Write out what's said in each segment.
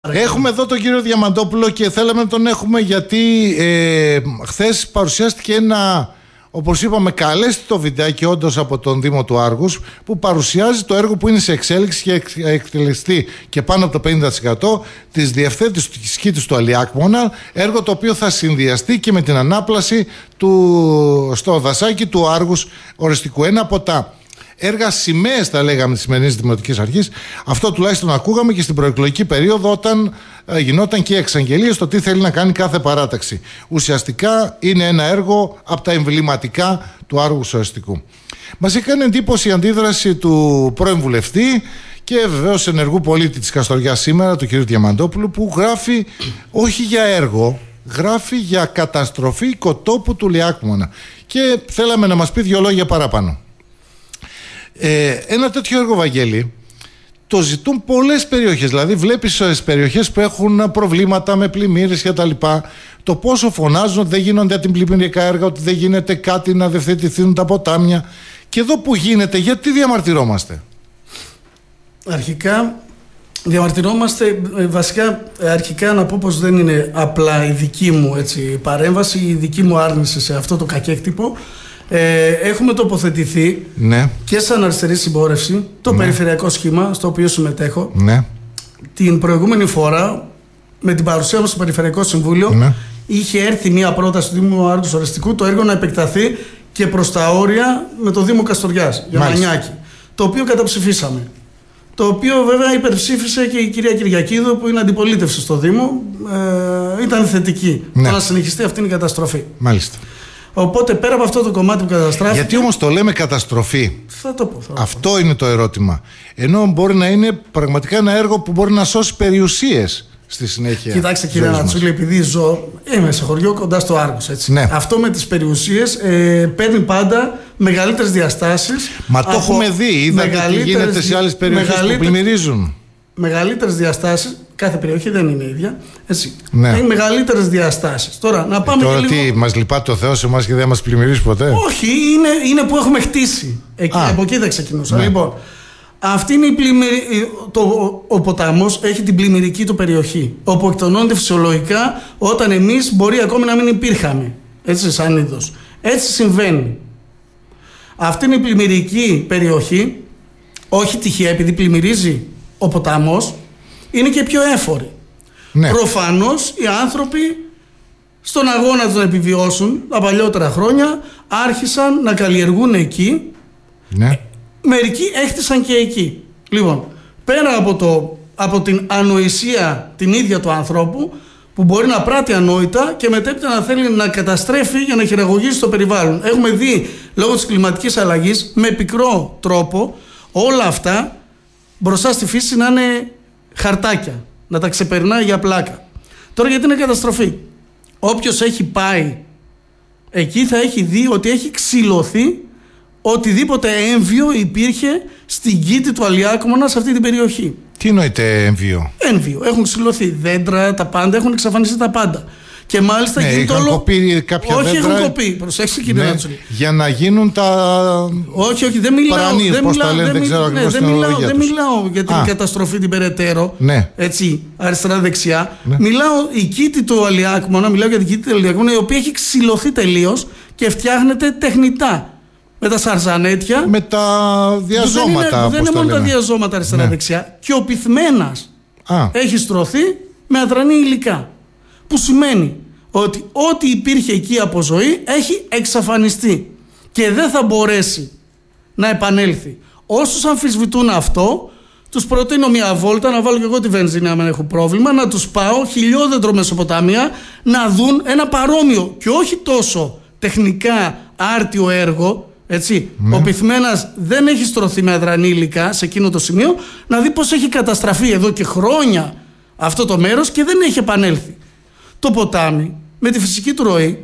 Έχουμε εδώ τον κύριο Διαμαντόπουλο και θέλαμε να τον έχουμε γιατί χθες παρουσιάστηκε ένα, όπως είπαμε, καλέσθητο βιντεάκι όντως από τον Δήμο του Άργους, που παρουσιάζει το έργο που είναι σε εξέλιξη και εκτελεστεί και πάνω από το 50% της διευθέτησης του σκήτους του Αλιάκμονα, έργο το οποίο θα συνδυαστεί και με την ανάπλαση στο δασάκι του Άργους οριστικού. Ένα από τα έργα σημαίες, θα λέγαμε, της σημερινής Δημοτικής Αρχής. Αυτό τουλάχιστον ακούγαμε και στην προεκλογική περίοδο, όταν γινόταν και εξαγγελίες στο τι θέλει να κάνει κάθε παράταξη. Ουσιαστικά είναι ένα έργο από τα εμβληματικά του Άργους οριστικού. Μας έκανε εντύπωση η αντίδραση του πρώην βουλευτή και βεβαίως ενεργού πολίτη της Καστοριάς σήμερα, του κ. Διαμαντόπουλου, που γράφει όχι για έργο, γράφει για καταστροφή οικοτόπου του Λιάκμονα. Και θέλαμε να μας πει δύο λόγια παραπάνω. Ένα τέτοιο έργο, Βαγγέλη, το ζητούν πολλές περιοχές. Δηλαδή βλέπεις στις περιοχές που έχουν προβλήματα με πλημμύρες και τα λοιπά, το πόσο φωνάζουν ότι δεν γίνονται αντιπλημμυρικά έργα, ότι δεν γίνεται κάτι να διευθετηθούν τα ποτάμια. Και εδώ που γίνεται, γιατί διαμαρτυρόμαστε? Αρχικά διαμαρτυρόμαστε, βασικά αρχικά να πω πως δεν είναι απλά η δική μου παρέμβαση, η δική μου άρνηση σε αυτό το κακέκτυπο. Έχουμε τοποθετηθεί και σαν αριστερή συμπόρευση, το περιφερειακό σχήμα στο οποίο συμμετέχω. Την προηγούμενη φορά, με την παρουσία μας στο Περιφερειακό Συμβούλιο, είχε έρθει μια πρόταση του Δήμου Άργους Οριστικού το έργο να επεκταθεί και προς τα όρια με το Δήμο Καστοριάς, για Μανιάκη, το οποίο καταψηφίσαμε. Το οποίο βέβαια υπερψήφισε και η κυρία Κυριακίδου, που είναι αντιπολίτευση στο Δήμο. Ήταν θετική το να συνεχιστεί αυτή η καταστροφή. Μάλιστα. Οπότε πέρα από αυτό το κομμάτι που καταστράφηκε. Γιατί όμως το λέμε καταστροφή? Θα το πω. Αυτό είναι το ερώτημα. Ενώ μπορεί να είναι πραγματικά ένα έργο που μπορεί να σώσει περιουσίες στη συνέχεια. Κοιτάξτε, κύριε Ανατσούλη, επειδή είμαι σε χωριό κοντά στο Άργος. Αυτό με τις περιουσίες παίρνει πάντα μεγαλύτερες διαστάσεις. Μα το έχουμε δει. Είδατε τι γίνεται σε άλλες περιοχές που πλημμυρίζουν. Μεγαλύτερες διαστάσεις. Κάθε περιοχή δεν είναι ίδια. Έχει μεγαλύτερες διαστάσεις. Τώρα, να πάμε τώρα και λίγο... τι, μας λυπάται ο Θεός σε εμάς και δεν μας πλημμυρίζει ποτέ? Όχι, είναι που έχουμε χτίσει. Από εκεί δεν ξεκινούσα. Λοιπόν, αυτή είναι ο ποταμός έχει την πλημμυρική του περιοχή, όπου εκτονώνται φυσιολογικά όταν εμείς μπορεί ακόμη να μην υπήρχαμε. Έτσι, σαν είδος. Έτσι συμβαίνει. Αυτή είναι η πλημμυρική περιοχή, όχι τυχαία, επειδή πλημμυρίζει ο ποταμός, είναι και πιο έφοροι. Προφανώς οι άνθρωποι στον αγώνα τους να επιβιώσουν τα παλιότερα χρόνια άρχισαν να καλλιεργούν εκεί. Μερικοί έχτισαν και εκεί. Λοιπόν, πέρα από την ανοησία την ίδια του ανθρώπου, που μπορεί να πράττει ανόητα και μετέπειτα να θέλει να καταστρέφει για να χειραγωγήσει το περιβάλλον. Έχουμε δει λόγω της κλιματικής αλλαγής με πικρό τρόπο όλα αυτά μπροστά στη φύση να είναι χαρτάκια, να τα ξεπερνάει για πλάκα. Τώρα γιατί είναι καταστροφή? Όποιος έχει πάει εκεί θα έχει δει ότι έχει ξυλωθεί οτιδήποτε έμβιο υπήρχε στην κήτη του Αλιάκμονα σε αυτή την περιοχή. Τι εννοείται έμβιο? Έμβιο. Έχουν ξυλωθεί δέντρα, τα πάντα, έχουν εξαφανιστεί τα πάντα. Και μάλιστα είχαν κοπεί κάποια όχι, δέντρα. Έχουν κοπεί. Προσέξτε, κύριε Νάτσουλη. Για να γίνουν τα. Όχι, δεν μιλάω. Παρανίες, πώς τα λένε, δεν ξέρω ακριβώς την ορολογία τους. Δεν μιλάω για την καταστροφή την περαιτέρω. Έτσι, αριστερά-δεξιά. Μιλάω η κήτη του Αλιάκμονα, μιλάω για την κήτη του Αλιάκμονα, η οποία έχει ξυλωθεί τελείως και φτιάχνεται τεχνητά. Με τα σαρζανέτια. Με τα διαζώματα. Δεν είναι μόνο τα διαζώματα αριστερά-δεξιά. Και ο πυθμένας έχει στρωθεί με αδρανή υλικά. Που σημαίνει ότι ό,τι υπήρχε εκεί από ζωή έχει εξαφανιστεί και δεν θα μπορέσει να επανέλθει. Όσους αμφισβητούν αυτό, τους προτείνω μια βόλτα, να βάλω και εγώ τη βενζίνη αν έχω πρόβλημα, να τους πάω χιλιόδεντρο Μεσοποταμία να δουν ένα παρόμοιο και όχι τόσο τεχνικά άρτιο έργο. Ο πυθμένας δεν έχει στρωθεί με αδρανή υλικά σε εκείνο το σημείο, να δει πως έχει καταστραφεί εδώ και χρόνια αυτό το μέρος και δεν έχει επανέλθει. Το ποτάμι με τη φυσική του ροή,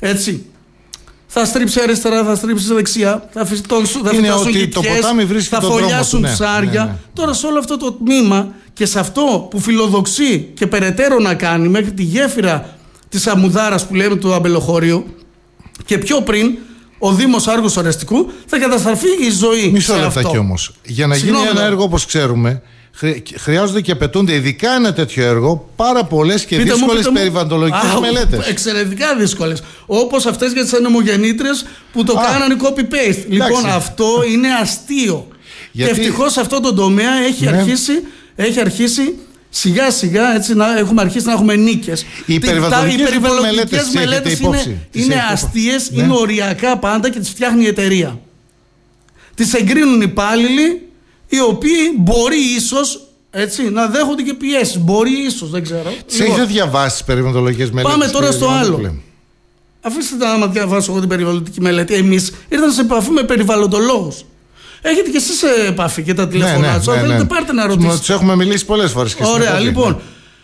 θα στρίψει αριστερά, θα στρίψει δεξιά, θα φυτώσουν κοιτιές, θα φωλιάσουν ψάρια. Τώρα σε όλο αυτό το τμήμα και σε αυτό που φιλοδοξεί και περαιτέρω να κάνει μέχρι τη γέφυρα της Αμμουδάρας που λέμε του αμπελοχωρίου και πιο πριν ο Δήμος Άργους Οριστικού, θα καταστραφεί η ζωή. Μισό λεπτάκι όμως. Για να γίνει ένα έργο όπως ξέρουμε, χρειάζονται και απαιτούνται, ειδικά ένα τέτοιο έργο, πάρα πολλές και δύσκολες περιβαλλοντολογικές μελέτες. Εξαιρετικά δύσκολες. Όπως αυτές για τις ανεμογεννήτριες που το κάνανε copy-paste. Λοιπόν, αυτό είναι αστείο. Γιατί... Και ευτυχώς σε αυτό το τομέα έχει αρχίσει σιγά σιγά, έτσι, έχουμε αρχίσει να έχουμε νίκες. Οι περιβαλλοντικές μελέτες είναι αστείες, είναι οριακά πάντα και τις φτιάχνει η εταιρεία. Τις εγκρίνουν οι υπάλληλοι, οι οποίοι μπορεί ίσως, έτσι, να δέχονται και πιέσεις. Μπορεί ίσως, δεν ξέρω. Τι έχετε διαβάσει τις περιβαλλοντικές μελέτες? Πάμε τώρα στο άλλο. Αφήστε να διαβάσω εγώ την περιβαλλοντική μελέτη. Εμείς ήρθαμε σε επαφή με περιβαλλοντολόγους. Έχετε και εσείς σε επαφή και τα τηλεφωνά τους. Θέλετε, πάρτε να ρωτήσετε. Τους έχουμε μιλήσει πολλές φορές. Ωραία, λοιπόν.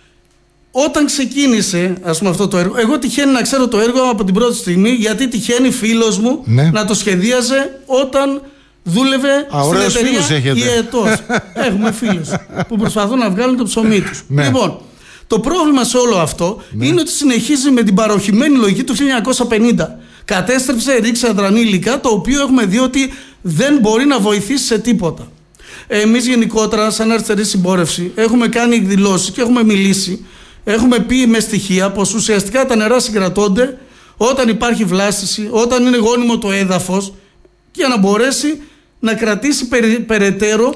Όταν ξεκίνησε, ας πούμε, αυτό το έργο, εγώ τυχαίνει να ξέρω το έργο από την πρώτη στιγμή, γιατί τυχαίνει φίλος μου να το σχεδίαζε όταν δούλευε στην εταιρεία Ιετός. Έχουμε φίλους που προσπαθούν να βγάλουν το ψωμί τους. Λοιπόν, το πρόβλημα σε όλο αυτό είναι ότι συνεχίζει με την παροχημένη λογική του 1950. Κατέστρεψε, ρίξε αδρανή υλικά, το οποίο έχουμε δει ότι δεν μπορεί να βοηθήσει σε τίποτα. Εμείς γενικότερα, σαν αριστερή συμπόρευση, έχουμε κάνει εκδηλώσεις και έχουμε μιλήσει. Έχουμε πει με στοιχεία πως ουσιαστικά τα νερά συγκρατώνται όταν υπάρχει βλάστηση, όταν είναι γόνιμο το έδαφος, για να μπορέσει να κρατήσει περαιτέρω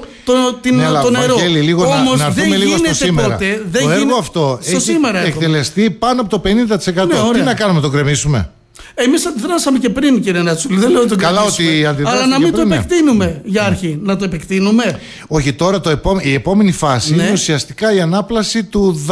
το νερό. Όμως δεν γίνεται ποτέ. Το έργο αυτό έχει εκτελεστεί πάνω από το 50%. Τι να κάνουμε, το κρεμίσουμε? Εμείς αντιδράσαμε και πριν, κύριε Νατσούλη. Δεν λέω ότι το κρεμίσουμε, αλλά να μην το επεκτείνουμε για αρχή. Να το επεκτείνουμε. Όχι, τώρα η επόμενη φάση είναι ουσιαστικά η ανάπλαση του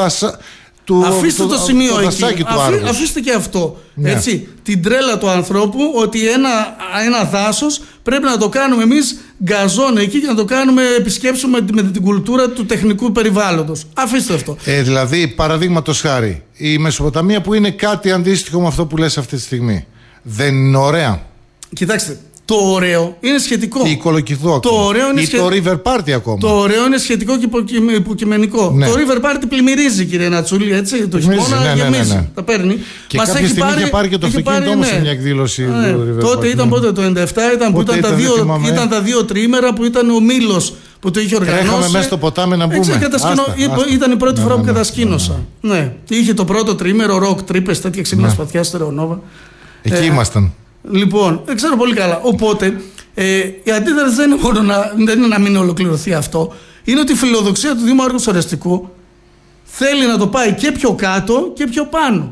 αφήστε το σημείο εκεί. Αφήστε αφήστε και αυτό. Έτσι, την τρέλα του ανθρώπου ότι ένα δάσος πρέπει να το κάνουμε εμείς γκαζόν εκεί και να το κάνουμε επισκέψουμε με την κουλτούρα του τεχνικού περιβάλλοντος. Αφήστε αυτό. Δηλαδή, παραδείγματος χάρη, η Μεσοποταμία που είναι κάτι αντίστοιχο με αυτό που λες αυτή τη στιγμή, δεν είναι ωραία? Κοιτάξτε. Το ωραίο είναι σχετικό. Η Κολοκυθό ακόμα. Το River Party ακόμα. Το ωραίο είναι σχετικό και υποκειμενικό. Το River Party πλημμυρίζει, κύριε Νατσούλη, έτσι. Το χειμώνα γεμίζει. Τα παίρνει. Και κάποια στιγμή είχε πάρει και το αυτοκίνητο όμως σε μια εκδήλωση του River Party. Τότε ήταν πότε, το 97 ήταν τα δύο τριήμερα που ήταν ο Μήλος που το είχε οργανώσει. Τρέχαμε μέσα στο ποτάμι να μπούμε. Ήταν η πρώτη φορά που κατασκήνωσα. Είχε το πρώτο τριήμερο ροκ, τρύπες, τέτοια ξύπνα σπαθιά, στερεονόβα. Εκεί ήμασταν. Λοιπόν, δεν ξέρω πολύ καλά. Οπότε, η αντίδραση δεν είναι μόνο να μην ολοκληρωθεί αυτό. Είναι ότι η φιλοδοξία του Δήμου Άργους Ορεστικού θέλει να το πάει και πιο κάτω και πιο πάνω.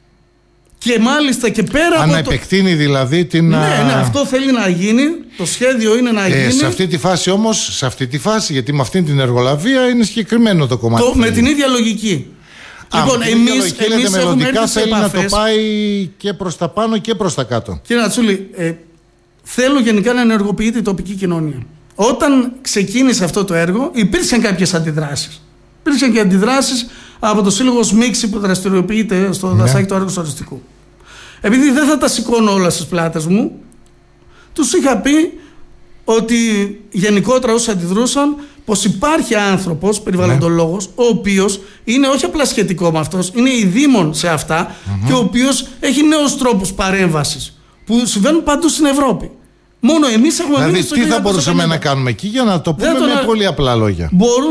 Και μάλιστα και πέρα από. Αν επεκτείνει δηλαδή την. Ναι, αυτό θέλει να γίνει. Το σχέδιο είναι να γίνει. Σε αυτή τη φάση όμως, γιατί με αυτή την εργολαβία είναι συγκεκριμένο το κομμάτι. Με την ίδια λογική. Λοιπόν, εμείς μελλοντικά θέλει να το πάει και προς τα πάνω και προς τα κάτω. Κύριε Νατσούλη, θέλω γενικά να ενεργοποιείται η τοπική κοινωνία. Όταν ξεκίνησε αυτό το έργο, υπήρξαν κάποιες αντιδράσεις. Υπήρξαν και αντιδράσεις από το Σύλλογο Σμίξη που δραστηριοποιείται στο δασάκι του Άργους Ορεστικού. Επειδή δεν θα τα σηκώνω όλα στις πλάτες μου, τους είχα πει ότι γενικότερα όσοι αντιδρούσαν, πως υπάρχει άνθρωπος, περιβαλλοντολόγος, ο οποίος είναι όχι απλά σχετικό με αυτός, είναι ειδήμων σε αυτά και ο οποίος έχει νέους τρόπους παρέμβασης που συμβαίνουν παντού στην Ευρώπη. Μόνο εμείς έχουμε μείνει στο 1950. Τι θα μπορούσαμε να κάνουμε εκεί για να το πούμε με πολύ απλά λόγια?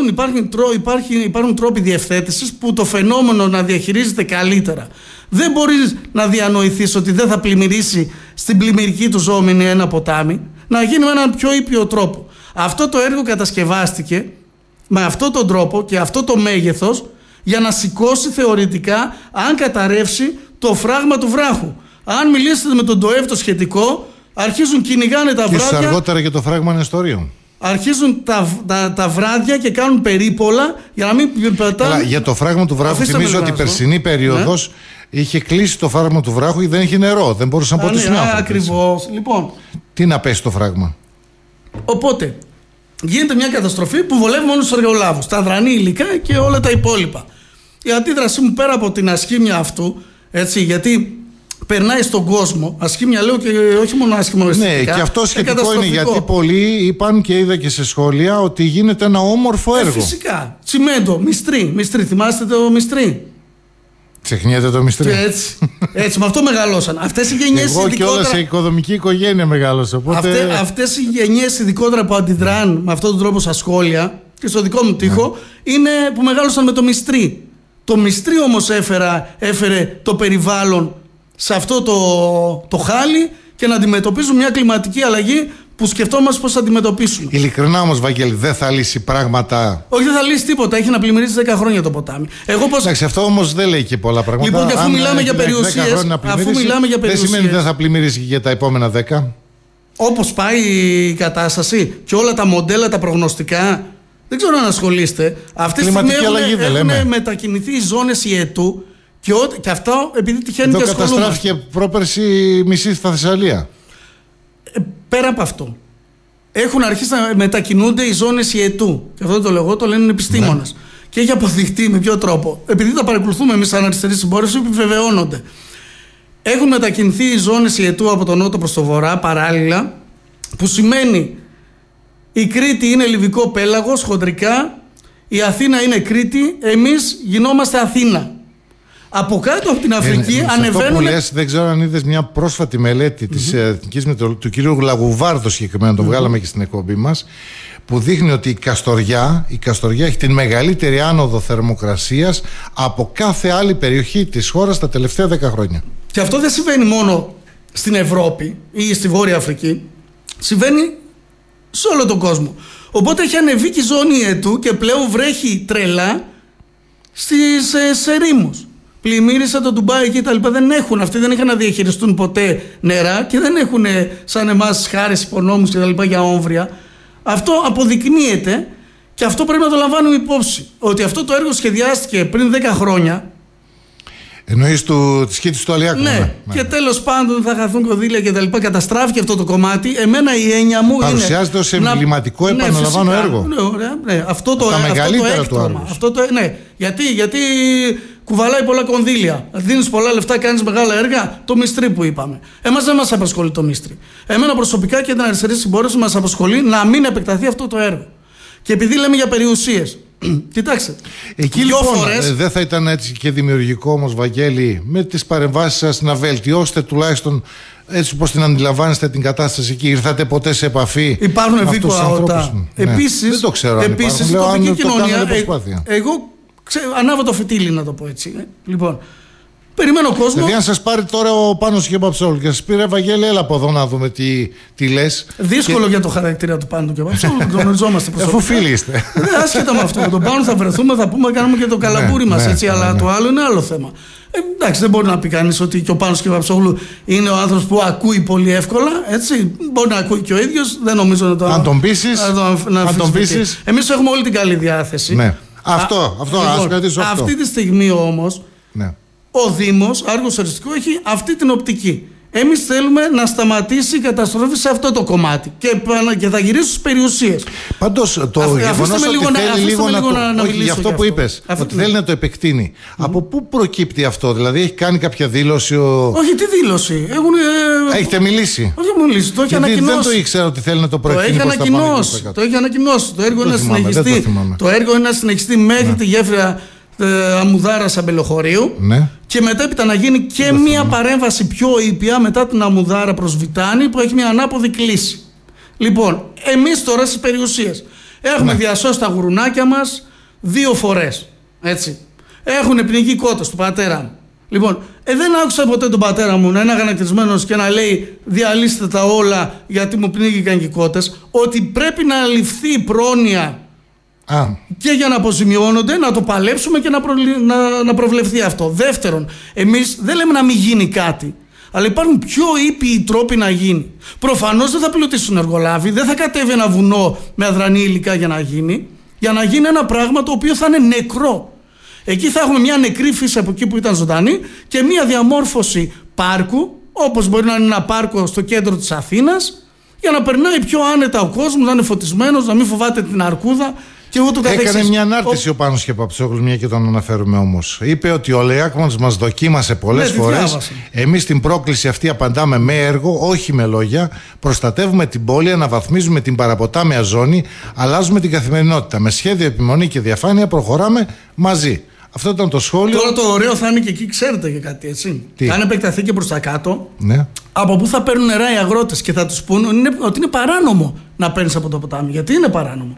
Υπάρχουν τρόποι διευθέτησης που το φαινόμενο να διαχειρίζεται καλύτερα. Δεν μπορείς να διανοηθείς ότι δεν θα πλημμυρίσει στην πλημμυρική του ζώμηνη ένα ποτάμι, να γίνει με έναν πιο ήπιο τρόπο. Αυτό το έργο κατασκευάστηκε με αυτόν τον τρόπο και αυτό το μέγεθος για να σηκώσει θεωρητικά, αν καταρρεύσει, το φράγμα του βράχου. Αν μιλήσετε με τον ΤΟΕΒ το σχετικό, αρχίζουν κυνηγάνε τα βράδια. Και αργότερα και το φράγμα Νεστορίου. Αρχίζουν τα βράδια και κάνουν περίπολα για να μην πετάνε. Για το φράγμα του βράχου, θυμίζω ότι η περσινή περίοδος είχε κλείσει το φράγμα του βράχου γιατί δεν είχε νερό. Δεν μπορούσαν να ποτίσουν άνθρωποι. Ακριβώς. Λοιπόν. Τι να πέσει το φράγμα. Οπότε γίνεται μια καταστροφή που βολεύει μόνο στους εργολάβους, τα αδρανή υλικά και όλα τα υπόλοιπα. Η αντίδρασή μου πέρα από την ασχήμια αυτού, έτσι, γιατί περνάει στον κόσμο, ασχήμια λέω και όχι μόνο άσχημο αισθητικά. Ναι, και αυτό σχετικό είναι γιατί πολλοί είπαν και είδα και σε σχόλια ότι γίνεται ένα όμορφο έργο. Φυσικά. Τσιμέντο, μυστρή. Θυμάστε το μυστρή? Ξεχνιέται το μυστρή. Έτσι, με αυτό μεγαλώσαν. Αυτές οι γενιές εγώ και όλα σε οικοδομική οικογένεια μεγάλωσα. Αυτές οι γενιές ειδικότερα που αντιδράνε με αυτόν τον τρόπο στα σχόλια, και στο δικό μου τοίχο είναι που μεγάλωσαν με το Μυστρή. Το Μυστρή όμως έφερε το περιβάλλον σε αυτό το χάλι και να αντιμετωπίζουν μια κλιματική αλλαγή που σκεφτόμαστε πώς θα αντιμετωπίσουμε. Ειλικρινά όμως, Βαγγέλη, δεν θα λύσει πράγματα. Όχι, δεν θα λύσει τίποτα. Έχει να πλημμυρίσει 10 χρόνια το ποτάμι. Εντάξει, αυτό όμως δεν λέει και πολλά πράγματα. Λοιπόν, και αφού μιλάμε για περιουσίες, δεν σημαίνει ότι δεν θα πλημμυρίσει και για τα επόμενα 10. Όπως πάει η κατάσταση και όλα τα μοντέλα, τα προγνωστικά, δεν ξέρω αν ασχολείστε. Αυτή τη στιγμή έχουν μετακινηθεί οι ζώνες Ιετού και αυτό επειδή τυχαίνει και ασχολούμαστε. Εδώ καταστράφηκε πρόπερση μισή στα Θεσσαλία. Πέρα από αυτό, έχουν αρχίσει να μετακινούνται οι ζώνες Ιετού. Και αυτό το λέω, το λένε επιστήμονες. Ναι. Και έχει αποδειχτεί με ποιο τρόπο. Επειδή τα παρακολουθούμε εμείς σαν αριστερή συμπόρευση, επιβεβαιώνονται. Έχουν μετακινηθεί οι ζώνες Ιετού από τον νότο προς το βορρά παράλληλα, που σημαίνει η Κρήτη είναι λιβικό πέλαγος χοντρικά, η Αθήνα είναι Κρήτη, εμείς γινόμαστε Αθήνα. Από κάτω από την Αφρική ανεβαίνουν. Αυτό που λες, δεν ξέρω αν είδες μια πρόσφατη μελέτη της Εθνικής του κυρίου Λαγουβάρδο συγκεκριμένα, το βγάλαμε και στην εκπομπή μας, που δείχνει ότι η Καστοριά έχει την μεγαλύτερη άνοδο θερμοκρασίας από κάθε άλλη περιοχή της χώρας τα τελευταία 10 χρόνια. Και αυτό δεν συμβαίνει μόνο στην Ευρώπη ή στη Βόρεια Αφρική, συμβαίνει σε όλο τον κόσμο. Οπότε έχει ανεβεί και η ζώνη Ιετού και πλέον βρέχει τρελά στις ερήμους. Πλημμύρισε το Ντουμπάι και τα λοιπά. Αυτοί δεν είχαν να διαχειριστούν ποτέ νερά και δεν έχουν σαν εμάς χάρες, υπονόμους και τα λοιπά για όμβρια. Αυτό αποδεικνύεται και αυτό πρέπει να το λαμβάνουμε υπόψη. Ότι αυτό το έργο σχεδιάστηκε πριν 10 χρόνια. Εννοείς τη σκήτη του Αλιάκου. Ναι, και τέλος πάντων θα χαθούν κονδύλια και τα λοιπά. Καταστράφηκε αυτό το κομμάτι. Εμένα η έννοια μου παρουσιάζεται ως εμβληματικό, επαναλαμβάνω, έργο. Ναι, αυτό το μεγαλύτερο του έργου. Ναι, γιατί κουβαλάει πολλά κονδύλια. Δίνεις πολλά λεφτά, κάνεις μεγάλα έργα. Το Μυστρή που είπαμε. Εμάς δεν μας απασχολεί το Μυστρή. Εμένα προσωπικά και την αριστερή συμπόρευση μας απασχολεί να μην επεκταθεί αυτό το έργο. Και επειδή λέμε για περιουσίες. Κοιτάξτε. Εκεί λοιπόν δεν θα ήταν έτσι και δημιουργικό όμως, Βαγγέλη, με τις παρεμβάσεις σας να βελτιώσετε τουλάχιστον έτσι όπως την αντιλαμβάνεστε την κατάσταση εκεί? Ήρθατε ποτέ σε επαφή? Υπάρχουν ευήκοα ΑΟΤΑ. Επίσης, δεν το ξέρω αν επίσης, υπάρχουν. η τοπική κοινωνία. Εγώ ανάβω το φυτίλι, να το πω έτσι. Λοιπόν, περιμένω κόσμο. Δηλαδή, αν σας πάρει τώρα ο Πάνος Κεμπαψόλου και σας πει, ρε Βαγγέλη, έλα από εδώ να δούμε τι λες. Δύσκολο για το χαρακτήρα του Πάνου Κεμπαψόλου, γνωριζόμαστε προσωπικά. Αφού φίλοι είστε. Άσχετα με αυτό. Με τον Πάνο θα βρεθούμε, θα πούμε, κάνουμε και το καλαμπούρι μας. Αλλά το άλλο είναι άλλο θέμα. Εντάξει, δεν μπορεί να πει κανείς ότι και ο Πάνος Κεμπαψόλου είναι ο άνθρωπος που ακούει πολύ εύκολα. Έτσι. Μπορεί να ακούει και ο ίδιος. Δεν νομίζω να το. Αν τον πείσεις. Εμείς έχουμε όλη την καλή διάθεση. Ναι. Αυτό, ας κρατήσω αυτό. Αυτή τη στιγμή όμως, ο Δήμος Άργος Αριστικού έχει αυτή την οπτική. Εμείς θέλουμε να σταματήσει η καταστροφή σε αυτό το κομμάτι και θα γυρίσει στις περιουσίες. Πάντως το γεγονός ότι θέλει λίγο να όχι, για αυτό που είπες, ότι θέλει να το επεκτείνει. Από πού προκύπτει αυτό? Δηλαδή έχει κάνει κάποια δήλωση? Όχι, τι δήλωση? Έχετε μιλήσει? Όχι, μου μιλήσει. Το έχει ανακοινώσει. Δεν το ήξερα ότι θέλει να το προεκτείνει. Το έχει ανακοινώσει. Το έργο είναι να συνεχιστεί. Το έργο είναι να συνεχιστεί μέχρι τη γέφυρα Αμμουδάρας Αμπελοχωρίου, και μετέπειτα να γίνει και μια παρέμβαση πιο ήπια μετά την Αμμουδάρα προς Βιτάνη, που έχει μια ανάποδη κλίση. Λοιπόν, εμείς τώρα στις περιουσίες έχουμε διασώσει τα γουρουνάκια μας 2 φορές. Έτσι. Έχουν πνιγεί κότες του πατέρα μου. Λοιπόν, δεν άκουσα ποτέ τον πατέρα μου να είναι αγανακτισμένος και να λέει διαλύστε τα όλα γιατί μου πνίγηκαν και οι κότες. Ότι πρέπει να ληφθεί πρόνοια και για να αποζημιώνονται, να το παλέψουμε και να προβλεφθεί αυτό. Δεύτερον, εμείς δεν λέμε να μην γίνει κάτι, αλλά υπάρχουν πιο ήπιοι τρόποι να γίνει. Προφανώς δεν θα πλουτίσουν εργολάβοι, δεν θα κατέβει ένα βουνό με αδρανή υλικά για να γίνει ένα πράγμα το οποίο θα είναι νεκρό. Εκεί θα έχουμε μια νεκρή φύση από εκεί που ήταν ζωντανή και μια διαμόρφωση πάρκου, όπως μπορεί να είναι ένα πάρκο στο κέντρο της Αθήνας, για να περνάει πιο άνετα ο κόσμος, να είναι φωτισμένος, να μην φοβάται την αρκούδα. Έκανε μια ανάρτηση ο Πάνος Κεμπαψόλου, μια και τον αναφέρουμε όμως. Είπε ότι ο Αλιάκμανς μας δοκίμασε πολλές φορές. Εμείς την πρόκληση αυτή απαντάμε με έργο, όχι με λόγια. Προστατεύουμε την πόλη, αναβαθμίζουμε την παραποτάμια ζώνη, αλλάζουμε την καθημερινότητα. Με σχέδιο, επιμονή και διαφάνεια προχωράμε μαζί. Αυτό ήταν το σχόλιο. Τώρα το ωραίο θα είναι και εκεί, ξέρετε και κάτι, έτσι. Αν επεκταθεί και προς τα κάτω, από πού θα παίρνουν νερά οι αγρότες και θα τους πούν ότι είναι παράνομο να παίρνεις από το ποτάμι. Γιατί είναι παράνομο?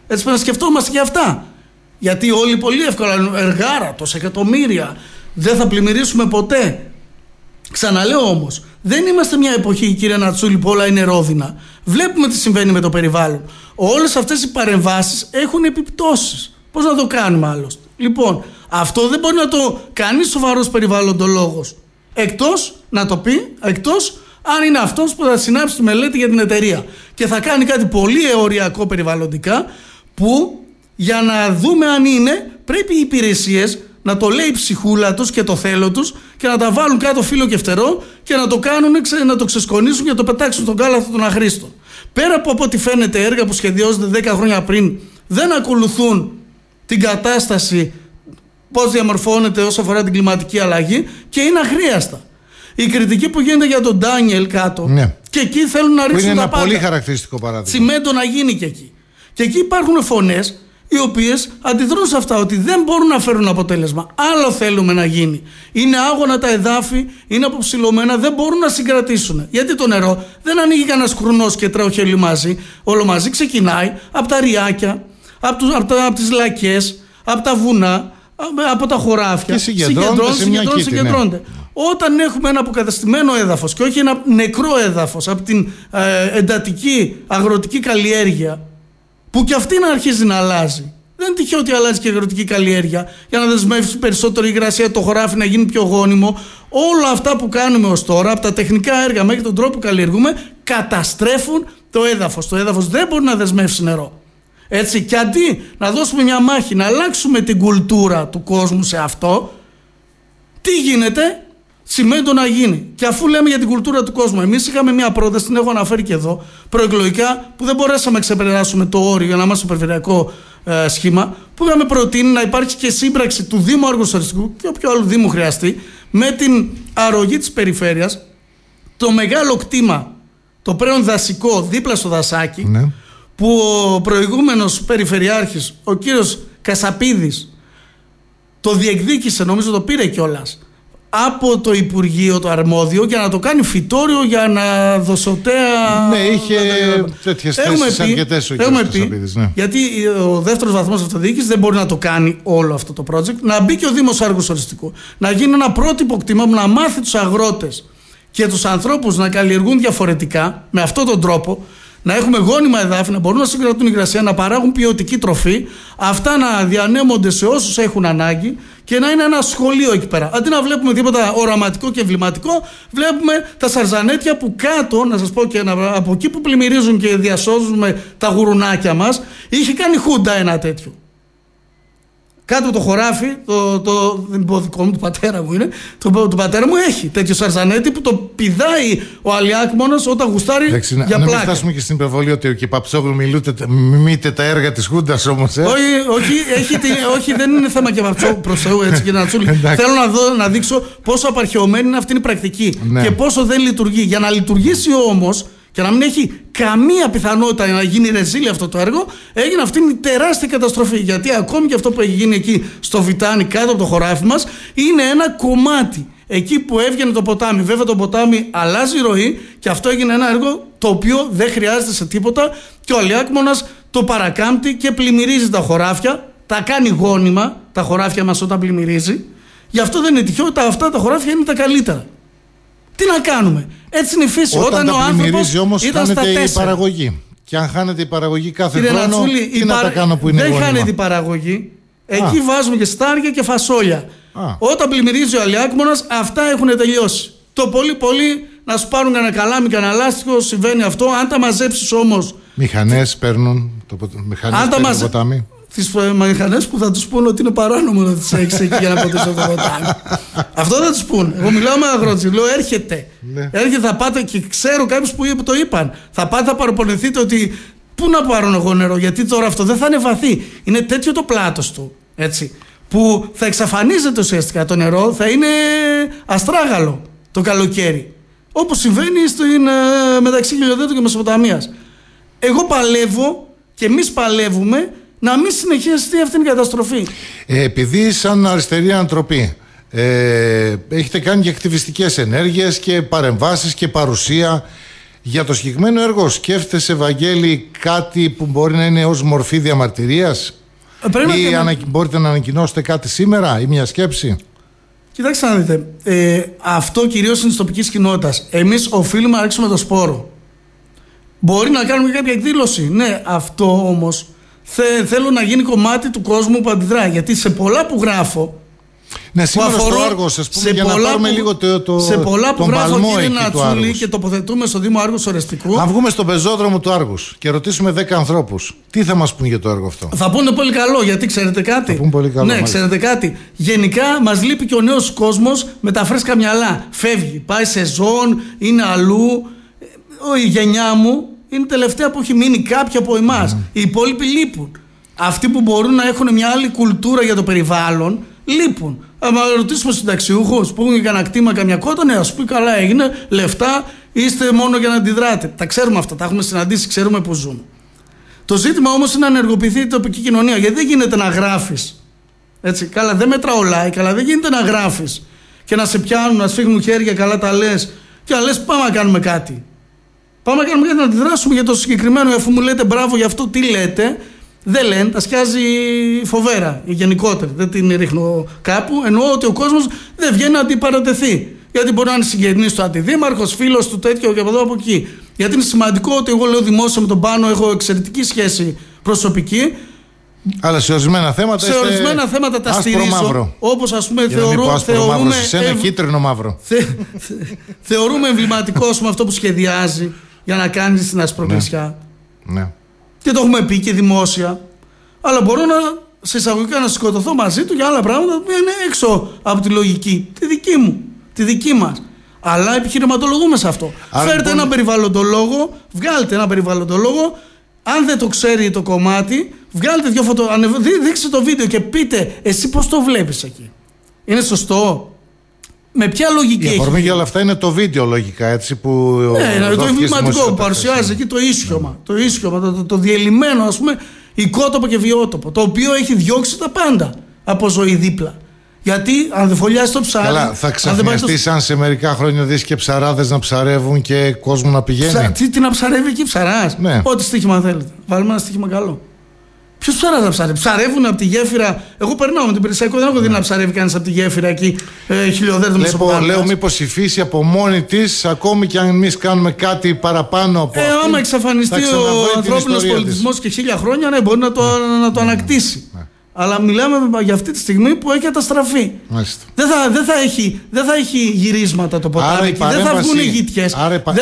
Έτσι πρέπει να σκεφτόμαστε και αυτά. Γιατί όλοι πολύ εύκολα εργάρα, τόσα εκατομμύρια, δεν θα πλημμυρίσουμε ποτέ. Ξαναλέω όμως, δεν είμαστε μια εποχή, κύριε Νατσούλη, που όλα είναι ρόδινα. Βλέπουμε τι συμβαίνει με το περιβάλλον. Όλες αυτές οι παρεμβάσεις έχουν επιπτώσεις. Πώς να το κάνουμε άλλωστε? Λοιπόν, αυτό δεν μπορεί να το κάνει σοβαρός περιβαλλοντολόγος. Εκτός να το πει, εκτός αν είναι αυτός που θα συνάψει τη μελέτη για την εταιρεία. Και θα κάνει κάτι πολύ αιωριακό περιβαλλοντικά, που για να δούμε αν είναι, πρέπει οι υπηρεσίες να το λέει η ψυχούλα τους και το θέλω τους και να τα βάλουν κάτω φύλλο και φτερό και να το κάνουν, να το ξεσκονίσουν και να το πετάξουν στον κάλαθο των αχρήστων. Πέρα από ό,τι φαίνεται, έργα που σχεδιάζονται 10 χρόνια πριν δεν ακολουθούν την κατάσταση, πώς διαμορφώνεται όσο αφορά την κλιματική αλλαγή, και είναι αχρίαστα. Η κριτική που γίνεται για τον Ντάνιελ κάτω, ναι, και εκεί θέλουν να ρίξουν τα πάντα. Είναι ένα πολύ χαρακτηριστικό παράδειγμα. Τσιμέντο να γίνει και εκεί. Και εκεί υπάρχουν φωνές οι οποίες αντιδρούν σε αυτά, ότι δεν μπορούν να φέρουν αποτέλεσμα. Άλλο θέλουμε να γίνει. Είναι άγωνα τα εδάφη, είναι αποψηλωμένα, δεν μπορούν να συγκρατήσουν. Γιατί το νερό δεν ανοίγει κανένας κρουνός και τρέχει μαζί. Όλο μαζί ξεκινάει από τα ριάκια, από τις λακές, από τα βουνά, από τα χωράφια. Και συγκεντρώνεται. Ναι. Όταν έχουμε ένα αποκαταστημένο έδαφος και όχι ένα νεκρό έδαφος από την εντατική αγροτική καλλιέργεια, που και αυτή να αρχίζει να αλλάζει. Δεν είναι τυχαίο ότι αλλάζει και η αγροτική καλλιέργεια για να δεσμεύσει περισσότερο η υγρασία, το χωράφι να γίνει πιο γόνιμο. Όλα αυτά που κάνουμε ως τώρα, από τα τεχνικά έργα μέχρι τον τρόπο που καλλιεργούμε, καταστρέφουν το έδαφος. Το έδαφος δεν μπορεί να δεσμεύσει νερό. Έτσι, και αντί να δώσουμε μια μάχη, να αλλάξουμε την κουλτούρα του κόσμου σε αυτό, τι γίνεται? Τσιμέντο να γίνει. Και αφού λέμε για την κουλτούρα του κόσμου, εμείς είχαμε μια πρόταση, την έχω αναφέρει και εδώ, προεκλογικά, που δεν μπορέσαμε να ξεπεράσουμε το όριο για να είμαστε στο περιφερειακό σχήμα, που είχαμε προτείνει να υπάρξει και σύμπραξη του Δήμου Άργους Οριστικού και όποιου άλλου Δήμου χρειαστεί, με την αρρωγή της περιφέρειας, το μεγάλο κτήμα, το πλέον δασικό, δίπλα στο δασάκι, ναι, που ο προηγούμενος περιφερειάρχης, ο κύριος Κασαπίδης, το διεκδίκησε, νομίζω το πήρε κιόλας, από το Υπουργείο το αρμόδιο, για να το κάνει φυτόριο για να δοσοτέα. Ναι, είχε τέτοιες θέσεις αρκετές ο κ. Κασαπίδης. Ναι. Γιατί ο δεύτερος βαθμός αυτοδιοίκησης δεν μπορεί να το κάνει όλο αυτό το project. Να μπει και ο Δήμος Άργους Οριστικού. Να γίνει ένα πρότυπο κτήμα που να μάθει τους αγρότες και τους ανθρώπους να καλλιεργούν διαφορετικά, με αυτόν τον τρόπο. Να έχουμε γόνιμα εδάφη, να μπορούν να συγκρατούν υγρασία, να παράγουν ποιοτική τροφή, αυτά να διανέμονται σε όσους έχουν ανάγκη και να είναι ένα σχολείο εκεί πέρα. Αντί να βλέπουμε τίποτα οραματικό και εμβληματικό, βλέπουμε τα σαρζανέτια που κάτω, να σας πω και από εκεί που πλημμυρίζουν και διασώζουμε τα γουρουνάκια μας, είχε κάνει χούντα ένα τέτοιο. Κάτω από το χωράφι, δεν πω δικό μου, του πατέρα μου είναι, του πατέρα μου έχει τέτοιο σαρζανέτι που το πηδάει ο Αλιάκμονος όταν γουστάρει για πλάκα. Να μην φτάσουμε και στην υπερβολή ότι ο Παψόγλου μιμείται τα έργα της Χούντας όμως. Όχι, δεν είναι θέμα και προς Θεού, έτσι, κύριε Νατσούλη. Θέλω να δείξω πόσο απαρχαιωμένη είναι αυτή η πρακτική, ναι, και πόσο δεν λειτουργεί. Για να λειτουργήσει όμως και να μην έχει καμία πιθανότητα να γίνει ρεζίλι αυτό το έργο, έγινε αυτή η τεράστια καταστροφή. Γιατί ακόμη και αυτό που έχει γίνει εκεί στο Βιτάνι, κάτω από το χωράφι μας, είναι ένα κομμάτι. Εκεί που έβγαινε το ποτάμι. Βέβαια το ποτάμι αλλάζει ροή και αυτό έγινε ένα έργο το οποίο δεν χρειάζεται σε τίποτα και ο Αλιάκμονας το παρακάμπτει και πλημμυρίζει τα χωράφια. Τα κάνει γόνιμα τα χωράφια μας όταν πλημμυρίζει. Γι' αυτό δεν είναι τυχαίο ότι αυτά τα χωράφια είναι τα καλύτερα. Τι να κάνουμε? Έτσι είναι η φύση. Όταν ο άνθρωπος όμως χάνεται η παραγωγή. Και αν χάνεται η παραγωγή κάθε χρόνο, Νατσούλη, τι να τα κάνω που είναι δεν γόνιμα? χάνεται η παραγωγή. Εκεί βάζουμε και στάρια και φασόλια. Όταν πλημμυρίζει ο Αλιάκμονας, αυτά έχουν τελειώσει. Το πολύ πολύ να σου πάρουν κανένα καλάμι, κανένα λάστιχο, συμβαίνει αυτό. Αν τα μαζέψεις όμως. Μηχανές παίρνουν το ποτάμι. Τις μηχανές που θα τους πούνε ότι είναι παράνομο να τις έχεις εκεί για να ποτίσεις το ποτάμι. Αυτό θα τους πούνε. Εγώ μιλάω με αγρότες, λέω έρχεται. Ναι. Έρχεται, θα πάτε, και ξέρω κάποιους που το είπαν. Θα πάτε, θα παραπονεθείτε ότι πού να πάρω εγώ νερό, γιατί τώρα αυτό δεν θα είναι βαθύ. Είναι τέτοιο το πλάτος του, έτσι, που θα εξαφανίζεται ουσιαστικά το νερό, θα είναι αστράγαλο το καλοκαίρι. Όπως συμβαίνει μεταξύ Χιλιοδέτου και Μεσοποταμίας. Εγώ παλεύω και εμείς παλεύουμε να μην συνεχίσει αυτή η καταστροφή. Επειδή σαν αριστερή ανθρωπή έχετε κάνει και ακτιβιστικές ενέργειες και παρεμβάσεις και παρουσία Για το συγκεκριμένο έργο σκέφτεσαι, Βαγγέλη, κάτι που μπορεί να είναι ως μορφή διαμαρτυρίας ή μπορείτε να ανακοινώσετε κάτι σήμερα ή μια σκέψη? Κοιτάξτε να δείτε, αυτό κυρίως είναι της τοπικής κοινότητας. Εμείς οφείλουμε να ρίξουμε το σπόρο. Μπορεί να κάνουμε κάποια εκδήλωση. Ναι, αυτό όμως θέλω να γίνει κομμάτι του κόσμου που αντιδρά. Γιατί σε πολλά που γράφω. Ναι, σήμερα στο Άργος, ας πούμε, για να πάρουμε λίγο σε πολλά που γράφω, κύριε Νατσούλη, και τοποθετούμε στο Δήμο Άργους Ορεστικού. Αν βγούμε στον πεζόδρομο του Άργους και ρωτήσουμε 10 ανθρώπους, τι θα μας πούν για το έργο αυτό? Θα πούνε πολύ καλό, γιατί ξέρετε κάτι. Θα πούνε πολύ καλό, ναι, μάλιστα. Ξέρετε κάτι. Γενικά μας λείπει και ο νέος κόσμος με τα φρέσκα μυαλά. Φεύγει, πάει σε ζών, είναι αλλού. Η γενιά μου είναι η τελευταία που έχει μείνει κάποια από εμάς. Οι υπόλοιποι λείπουν. Αυτοί που μπορούν να έχουν μια άλλη κουλτούρα για το περιβάλλον, λείπουν. Αν ρωτήσουμε στους συνταξιούχους που έχουν κανένα κτήμα, καμιά κότα, ναι, ας πει καλά έγινε, λεφτά, είστε μόνο για να αντιδράτε. Τα ξέρουμε αυτά, τα έχουμε συναντήσει, ξέρουμε που ζούμε. Το ζήτημα όμως είναι να ενεργοποιηθεί η τοπική κοινωνία, γιατί δεν γίνεται να γράφεις. Έτσι, καλά, δεν μετράω like, αλλά δεν γίνεται να γράφεις και να σε πιάνουν, να σφίγγουν χέρια, καλά τα λες, και να λες πάμε να κάνουμε κάτι. Πάμε να κάνουμε κάτι, να αντιδράσουμε για το συγκεκριμένο, αφού μου λέτε μπράβο για αυτό, τι λέτε. Δεν λένε, τα σκιάζει φοβέρα η γενικότερη. Δεν την ρίχνω κάπου. Εννοώ ότι ο κόσμος δεν βγαίνει να αντιπαρατεθεί. Γιατί μπορεί να είναι συγγενής του αντιδήμαρχος, φίλος του τέτοιο και από εδώ από εκεί. Γιατί είναι σημαντικό ότι εγώ λέω δημόσια με τον Πάνο, έχω εξαιρετική σχέση προσωπική. Αλλά σε ορισμένα θέματα, σε ορισμένα θέματα τα στηρίζω. Όπως ας πούμε θεωρούμε. Σε ένα κίτρινο μαύρο. Θεωρούμε εμβληματικό αυτό που σχεδιάζει για να κάνει στην Ασπροκλησιά. Ναι. Και το έχουμε πει και δημόσια. Αλλά μπορώ σε εισαγωγικά να σκοτωθώ μαζί του για άλλα πράγματα που είναι έξω από τη λογική. Τη δική μου. Τη δική μας. Αλλά επιχειρηματολογούμε σε αυτό. Φέρτε ένα περιβαλλοντολόγο, βγάλτε ένα περιβαλλοντολόγο. Αν δεν το ξέρει το κομμάτι, βγάλτε δύο δείξτε το βίντεο και πείτε εσύ πώς το βλέπεις εκεί. Είναι σωστό? Με ποια λογική έχει? Η αφορμή για όλα αυτά είναι το βίντεο, λογικά, έτσι, που. Ναι, το εμβληματικό που παρουσιάζει εκεί, το ίσιωμα. Το ίσιωμα, το διελειμμένο, ας πούμε, οικότοπο και βιότοπο. Το οποίο έχει διώξει τα πάντα από ζωή δίπλα. Γιατί αν δεν φωλιάσει το ψάρι. Καλά, θα ξαφνιαστείς αν σε μερικά χρόνια δεις και ψαράδες να ψαρεύουν και κόσμο να πηγαίνει. Τι να ψαρεύει εκεί, ψαράς? Ναι. Ό,τι στοίχημα θέλετε. Βάλουμε ένα στοίχημα καλό. Ποιος ψαράς να ψαρεύει? Ψαρεύουν από τη γέφυρα. Εγώ περνάω με την Περισαϊκό, δεν έχω δει να ψαρεύει κανείς από τη γέφυρα εκεί χιλιοδέρες Μεσοποτάμιας. Λέω μήπως η φύση από μόνη της, ακόμη και αν εμείς κάνουμε κάτι παραπάνω από αυτό. Άμα εξαφανιστεί ο ανθρώπινος πολιτισμός και 1000 χρόνια, ναι, μπορεί να το ανακτήσει. Ναι. Αλλά μιλάμε για αυτή τη στιγμή που έχει καταστραφεί. Δεν θα έχει γυρίσματα το ποτάμι, δεν θα βγουν γητιές,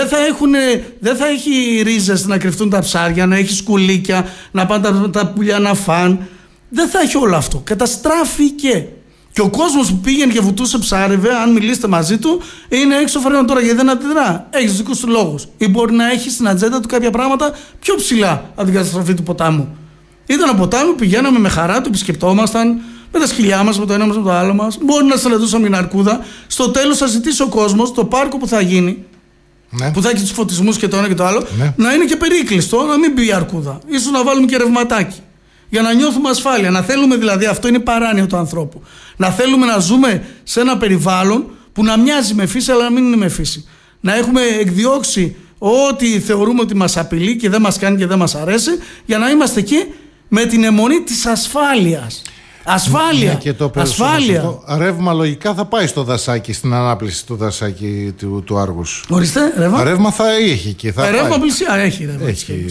δεν θα έχει ρίζες να κρυφτούν τα ψάρια, να έχει σκουλίκια, να πάνε τα πουλιά να φαν. Δεν θα έχει όλο αυτό. Καταστράφηκε. Και ο κόσμος που πήγαινε και βουτούσε ψάρευε, αν μιλήσετε μαζί του, είναι έξω φρένο τώρα γιατί δεν αντιδρά. Έχει τους δικούς του λόγους. Ή μπορεί να έχει στην ατζέντα του κάποια πράγματα πιο ψηλά από την καταστροφή του ποτάμου. Ήταν ένα ποτάμι, πηγαίναμε με χαρά, το επισκεπτόμασταν με τα σκυλιά μας, με το ένα μας, με το άλλο μας. Μπορεί να συναντούσαμε την αρκούδα. Στο τέλος θα ζητήσει ο κόσμος το πάρκο που θα γίνει, ναι, που θα έχει τους φωτισμούς και το ένα και το άλλο, ναι, να είναι και περίκλειστο, να μην μπει η αρκούδα. Ίσως να βάλουμε και ρευματάκι. Για να νιώθουμε ασφάλεια. Να θέλουμε δηλαδή, αυτό είναι παράνοια του ανθρώπου. Να θέλουμε να ζούμε σε ένα περιβάλλον που να μοιάζει με φύση, αλλά να μην είναι με φύση. Να έχουμε εκδιώξει ό,τι θεωρούμε ότι μας απειλεί και δεν μας κάνει και δεν μας αρέσει, για να είμαστε εκεί με την αιμονή της ασφάλειας. Ασφάλεια. Και το ασφάλεια. Ρεύμα λογικά θα πάει στο δασάκι, στην ανάπληση του δασάκι του Άργους. Ορίστε, ρεύμα. Ρεύμα θα έχει και θα ρεύμα πλησιά έχει ρεύμα.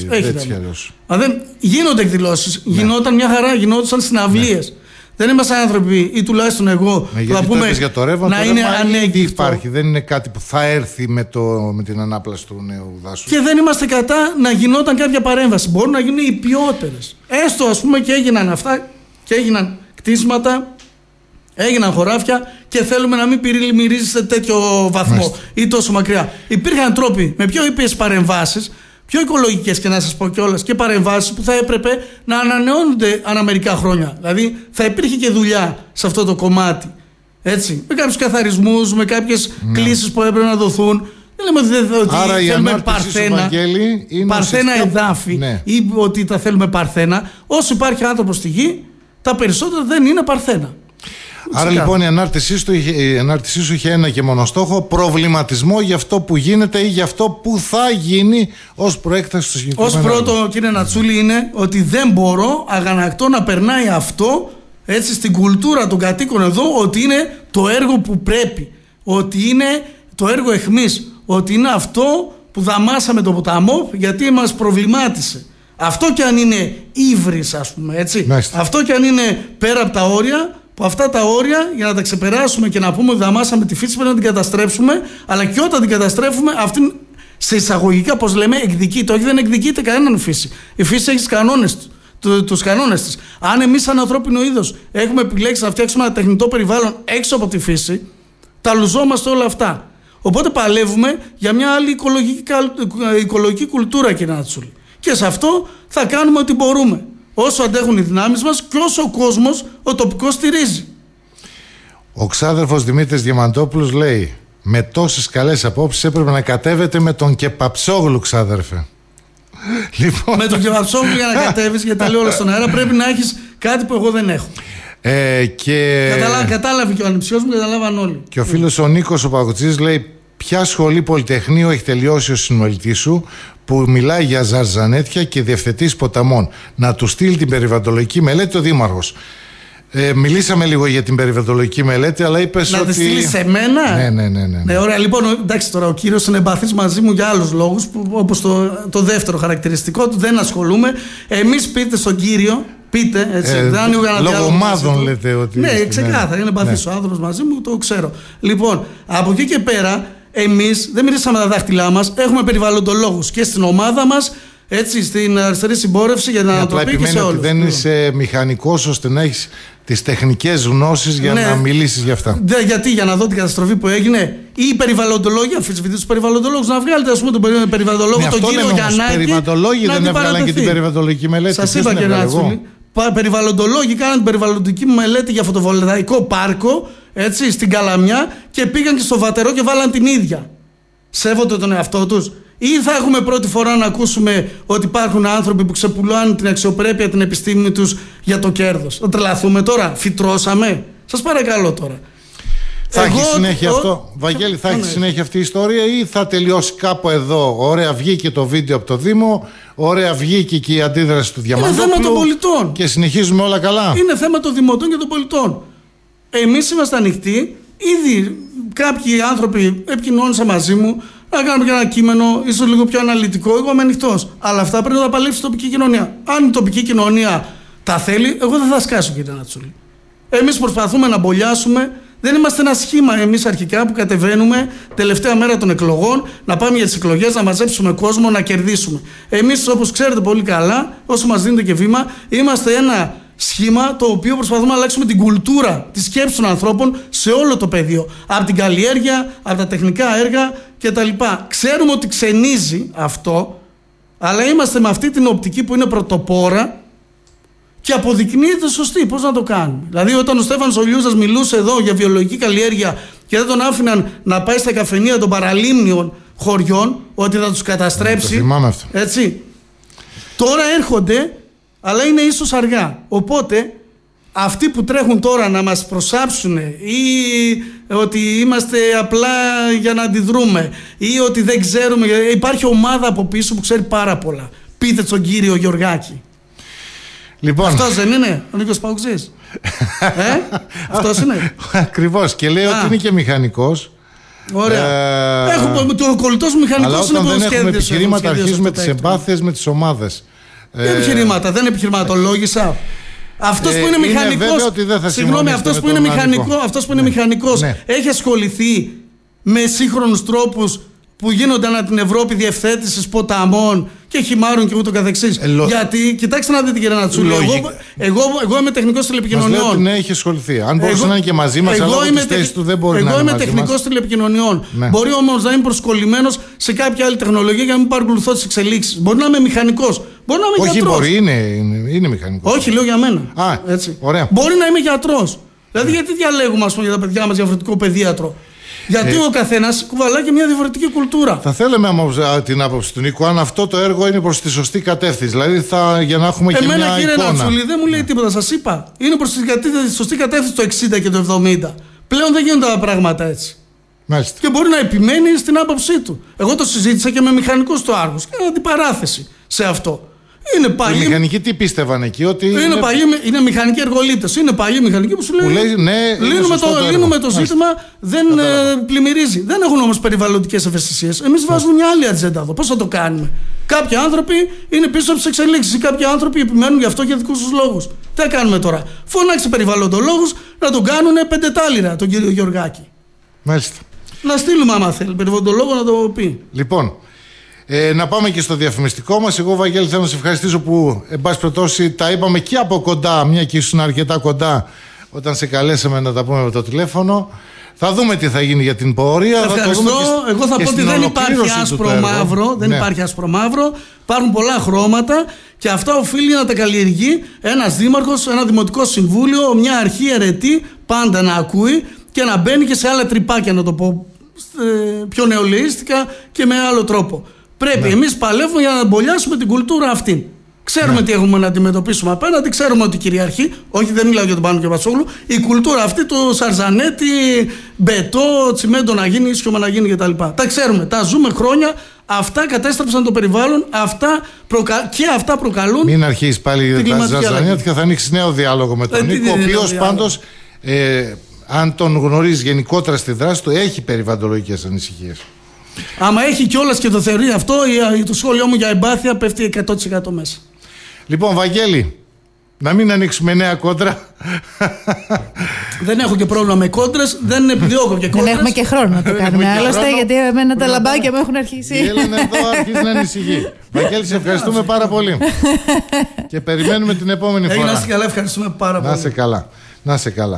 Έχει. Γίνονται εκδηλώσεις. Ναι. Γινόταν μια χαρά, γινόντουσαν συναυλίες. Ναι. Δεν είμαστε άνθρωποι, ή τουλάχιστον εγώ, που θα πούμε για το ρεύμα, να είναι ανέγκυστο. Υπάρχει, δεν είναι κάτι που θα έρθει με την ανάπλαση του νέου δάσους. Και δεν είμαστε κατά να γινόταν κάποια παρέμβαση. Μπορούν να γίνουν οι ποιότερες. Έστω, ας πούμε, και έγιναν αυτά, και έγιναν κτίσματα, έγιναν χωράφια και θέλουμε να μην πυρημυρίζει σε τέτοιο βαθμό. Μάλιστα. Ή τόσο μακριά. Υπήρχαν τρόποι με πιο ήπιες παρεμβάσεις, πιο οικολογικές και να σας πω κιόλας, και παρεμβάσεις που θα έπρεπε να ανανεώνονται ανά μερικά χρόνια. Δηλαδή θα υπήρχε και δουλειά σε αυτό το κομμάτι. Έτσι. Με κάποιους καθαρισμούς, με κάποιες κλήσεις που έπρεπε να δοθούν. Δεν λέμε ότι θέλουμε παρθένα εδάφη, ναι, ή ότι τα θέλουμε παρθένα. Όσο υπάρχει άνθρωπος στη γη, τα περισσότερα δεν είναι παρθένα. Άρα λοιπόν η ανάρτησή σου είχε ένα και μόνο στόχο, προβληματισμό για αυτό που γίνεται ή για αυτό που θα γίνει ως προέκταση του συγκεκριμένου. Ως πρώτο, κύριε Νατσούλη, είναι ότι δεν μπορώ αγανακτό να περνάει αυτό έτσι στην κουλτούρα των κατοίκων εδώ, ότι είναι το έργο που πρέπει, ότι είναι το έργο αιχμής, ότι είναι αυτό που δαμάσαμε το ποταμό γιατί μας προβλημάτισε. Αυτό και αν είναι ύβρις, ας πούμε, έτσι. Μάλιστα. Αυτό και αν είναι πέρα από τα όρια, που αυτά τα όρια για να τα ξεπεράσουμε και να πούμε ότι δαμάσαμε τη φύση πρέπει να την καταστρέψουμε, αλλά και όταν την καταστρέφουμε, αυτήν σε εισαγωγικά, πώς λέμε, εκδικείται. Όχι, δεν εκδικείται κανέναν φύση. Η φύση έχει τους κανόνες της. Αν εμείς, σαν ανθρώπινο είδος, έχουμε επιλέξει να φτιάξουμε ένα τεχνητό περιβάλλον έξω από τη φύση, τα λουζόμαστε όλα αυτά. Οπότε παλεύουμε για μια άλλη οικολογική κουλτούρα, κύριε Νατσούλη. Και σε αυτό θα κάνουμε ό,τι μπορούμε. Όσο αντέχουν οι δυνάμεις μας και όσο ο κόσμος, ο τοπικός, στηρίζει. Ο ξάδερφος Δημήτρης Διαμαντόπουλος λέει: με τόσες καλές απόψεις έπρεπε να κατέβετε με τον Κεπαψόγλου, ξάδερφε. Λοιπόν... με τον Κεπαψόγλου για να κατέβεις, γιατί τα λέω όλα στον αέρα, πρέπει να έχεις κάτι που εγώ δεν έχω. Κατάλαβε και ο ανιψιός μου, καταλάβαν όλοι. Και ο φίλος ο Νίκος ο Παγκοτσής λέει: ποια σχολή πολυτεχνείου έχει τελειώσει ο συνομιλητής σου που μιλάει για ζαρζανέτια και διευθετής ποταμών? Να του στείλει την περιβαλλοντολογική μελέτη ο δήμαρχος. Μιλήσαμε λίγο για την περιβαλλοντολογική μελέτη, αλλά είπες να ότι... τη στείλει σε μένα. Ναι. Ωραία, λοιπόν, εντάξει, τώρα ο κύριος είναι εμπαθής μαζί μου για άλλους λόγους, όπως το δεύτερο χαρακτηριστικό του, δεν ασχολούμαι. Εμείς πείτε στον κύριο, πείτε, έτσι, δεν ανοίγω ένα λόγω ομάδων λέτε ότι... Ναι, ξεκάθαρα, είναι εμπαθής ο άνθρωπος μαζί μου, το ξέρω. Λοιπόν, από εκεί και πέρα, εμείς δεν μυρίσαμε τα δάχτυλά μας, έχουμε περιβαλλοντολόγους και στην ομάδα μας, έτσι, στην αριστερή συμπόρευση για την ανατροπή και σε όλους. Ότι δεν είσαι μηχανικός ώστε να έχεις τις τεχνικές γνώσεις για να μιλήσεις για αυτά. Γιατί, για να δω την καταστροφή που έγινε, οι περιβαλλοντολόγοι, αμφισβητεί τους περιβαλλοντολόγους, να βγάλετε, ας πούμε, τον περιβαλλοντολόγο, τον κύριο Γιαννάκη. Οι περιβαλλοντολόγοι δεν έβγαλαν και την περιβαλλοντολογική μελέτη. Σας είπα, κύριε Νατσούλη, περιβαλλοντολόγοι κάναν την περιβαλλοντική μελέτη για φωτοβολταϊκό πάρκο, έτσι, στην Καλαμιά, και πήγαν και στο Βατερό και βάλαν την ίδια. Σέβονται τον εαυτό τους? Ή θα έχουμε πρώτη φορά να ακούσουμε ότι υπάρχουν άνθρωποι που ξεπουλάνε την αξιοπρέπεια, την επιστήμη τους για το κέρδος? Θα τρελαθούμε τώρα? Φυτρώσαμε? Σας παρακαλώ τώρα. Θα έχει συνέχεια αυτό, Βαγγέλη, θα έχει συνέχεια αυτή η ιστορία ή θα τελειώσει κάπου εδώ? Ωραία, βγήκε το βίντεο από το Δήμο, ωραία, βγήκε και η αντίδραση του Διαμαντόπουλου. Είναι θέμα των πολιτών. Και συνεχίζουμε όλα καλά. Είναι θέμα των δημοτών και των πολιτών. Εμείς είμαστε ανοιχτοί. Ήδη κάποιοι άνθρωποι επικοινώνησαν μαζί μου να κάνουμε και ένα κείμενο, ίσως λίγο πιο αναλυτικό. Εγώ είμαι ανοιχτός. Αλλά αυτά πρέπει να τα παλέψει η τοπική κοινωνία. Αν η τοπική κοινωνία τα θέλει, εγώ δεν θα σκάσω, κύριε Νατσούλη. Εμείς προσπαθούμε να μπολιάσουμε. Δεν είμαστε ένα σχήμα εμείς αρχικά που κατεβαίνουμε τελευταία μέρα των εκλογών να πάμε για τις εκλογές, να μαζέψουμε κόσμο, να κερδίσουμε. Εμείς, όπως ξέρετε πολύ καλά, όσο μας δίνετε και βήμα, είμαστε ένα σχήμα το οποίο προσπαθούμε να αλλάξουμε την κουλτούρα, τη σκέψη των ανθρώπων σε όλο το πεδίο. Από την καλλιέργεια, από τα τεχνικά έργα κτλ. Ξέρουμε ότι ξενίζει αυτό, αλλά είμαστε με αυτή την οπτική που είναι πρωτοπόρα και αποδεικνύεται σωστή. Πώς να το κάνουμε? Δηλαδή, όταν ο Στέφανος Ολιούζας μιλούσε εδώ για βιολογική καλλιέργεια και δεν τον άφηναν να πάει στα καφενεία των παραλίμνιων χωριών, ότι θα τους καταστρέψει. Το θυμάμαι αυτό. Έτσι. Τώρα έρχονται, αλλά είναι ίσως αργά. Οπότε, αυτοί που τρέχουν τώρα να μας προσάψουν ή ότι είμαστε απλά για να αντιδρούμε ή ότι δεν ξέρουμε, υπάρχει ομάδα από πίσω που ξέρει πάρα πολλά. Πείτε στον κύριο Γεωργάκη. Λοιπόν. Αυτός δεν είναι ο Νίκος Παουξής? Αυτός είναι. Ακριβώς. Και λέει ότι είναι και μηχανικός. Ωραία. Ο κολλητός μηχανικός είναι που δεν έχουμε επιχειρήματα, αρχίζουμε τις εμπάθειες με τις ομάδες. Δεν επιχειρήματα, δεν επιχειρηματολόγησα. Αυτός που είναι μηχανικός. Συγγνώμη, αυτός που είναι μηχανικός έχει ασχοληθεί με σύγχρονους τρόπους που γίνονται ανά την Ευρώπη διευθέτησης ποταμών και χυμάρων και ούτω καθεξής? Γιατί, κοιτάξτε να δείτε, κύριε Νατσούλη, εγώ είμαι τεχνικός τηλεπικοινωνιών. Μας λέει ότι ναι, έχει ασχοληθεί. Αν μπορούσε να είναι και μαζί μας, αλλά από τις θέσεις του δεν μπορεί να είναι. Εγώ είμαι τεχνικός τηλεπικοινωνιών. Ναι. Μπορεί όμως να είμαι προσκολλημένος σε κάποια άλλη τεχνολογία για να μην παρακολουθώ τις εξελίξεις. Μπορεί να είμαι μηχανικός. Μπορεί να είμαι γιατρός. Όχι, είναι μηχανικός. Όχι, λέω για μένα. Έτσι. Ωραία. Μπορεί να είμαι γιατρός. Δηλαδή, γιατί διαλέγουμε, ας πούμε, για τα παιδιά μας διαφορετικό παιδίατρο? Γιατί ο καθένας κουβαλάει και μια διαφορετική κουλτούρα. Θα θέλαμε την άποψη του Νίκου, αν αυτό το έργο είναι προς τη σωστή κατεύθυνση. Δηλαδή για να έχουμε και μια εικόνα. Εμένα, κύριε Νατσούλη, δεν μου λέει τίποτα. Σας είπα. Είναι προς τη σωστή κατεύθυνση το 60 και το 70. Πλέον δεν γίνονται τα πράγματα έτσι. Μάλιστα. Και μπορεί να επιμένει στην άποψή του. Εγώ το συζήτησα και με μηχανικούς του Άργους. Και αντιπαράθεση σε αυτό. Είναι παλιοί. Οι μηχανικοί τι πίστευαν εκεί, ότι. Είναι μηχανικοί εργολίτες. Είναι παλιοί μηχανικοί που σου λένε. Ναι, λύνουμε το ζήτημα, δεν πλημμυρίζει. Δεν έχουν όμως περιβαλλοντικές ευαισθησίες. Εμείς βάζουμε μια άλλη ατζέντα εδώ. Πώς θα το κάνουμε? Κάποιοι άνθρωποι είναι πίσω από τις εξελίξεις. Κάποιοι άνθρωποι επιμένουν γι' αυτό για δικούς τους λόγους. Τι θα κάνουμε τώρα? Φώναξε περιβαλλοντολόγους να τον κάνουν πεντετάλιρα τον κύριο Γεωργάκη. Μάλιστα. Να στείλουμε, άμα θέλει, περιβαλλοντολόγο να το πει. Λοιπόν. Να πάμε και στο διαφημιστικό μας. Εγώ, Βαγγέλη, θέλω να σε ευχαριστήσω που, εν πάση περιπτώσει, τα είπαμε και από κοντά, μια και ήσουν αρκετά κοντά όταν σε καλέσαμε να τα πούμε με το τηλέφωνο. Θα δούμε τι θα γίνει για την πορεία. Ευχαριστώ. Εγώ θα πω ότι δεν υπάρχει άσπρο-μαύρο. Δεν υπάρχει άσπρο-μαύρο. Υπάρχουν πολλά χρώματα και αυτά οφείλει να τα καλλιεργεί ένας δήμαρχος, ένα δημοτικό συμβούλιο, μια αρχή αιρετή, πάντα να ακούει και να μπαίνει και σε άλλα τρυπάκια, να το πω πιο νεολαίστικα και με άλλο τρόπο. Πρέπει εμείς παλεύουμε για να μπολιάσουμε την κουλτούρα αυτή. Ξέρουμε τι έχουμε να αντιμετωπίσουμε απέναντι, ξέρουμε ότι κυριαρχεί. Όχι, δεν μιλάω για τον Πάνο και Πασόγλου. Η κουλτούρα αυτή, το σαρζανέτι, μπετό, τσιμέντο να γίνει, ίσιωμα να γίνει κτλ. Τα ξέρουμε, τα ζούμε χρόνια. Αυτά κατέστρεψαν το περιβάλλον, και αυτά προκαλούν. Μην αρχίσει πάλι για τα σαρζανέτικα, θα ανοίξει νέο διάλογο με τον Νίκο, ο οποίος πάντως, αν τον γνωρίζει γενικότερα στη δράση του, έχει περιβαλλοντολογικές ανησυχίες. Άμα έχει κιόλας και το θεωρεί αυτό, το σχόλιο μου για εμπάθεια πέφτει 100% μέσα. Λοιπόν, Βαγγέλη, να μην ανοίξουμε νέα κόντρα. Δεν έχω και πρόβλημα με κόντρες, δεν επιδιώκω και κόντρες. Δεν έχουμε και χρόνο να το κάνουμε άλλωστε, γιατί εμένα τα λαμπάκια μου έχουν αρχίσει. Η Έλενα εδώ αρχίζει να ανησυχεί. Βαγγέλη, σε ευχαριστούμε πάρα πολύ. Και περιμένουμε την επόμενη φορά. Να είστε καλά, ευχαριστούμε πάρα πολύ. Να είσαι καλά.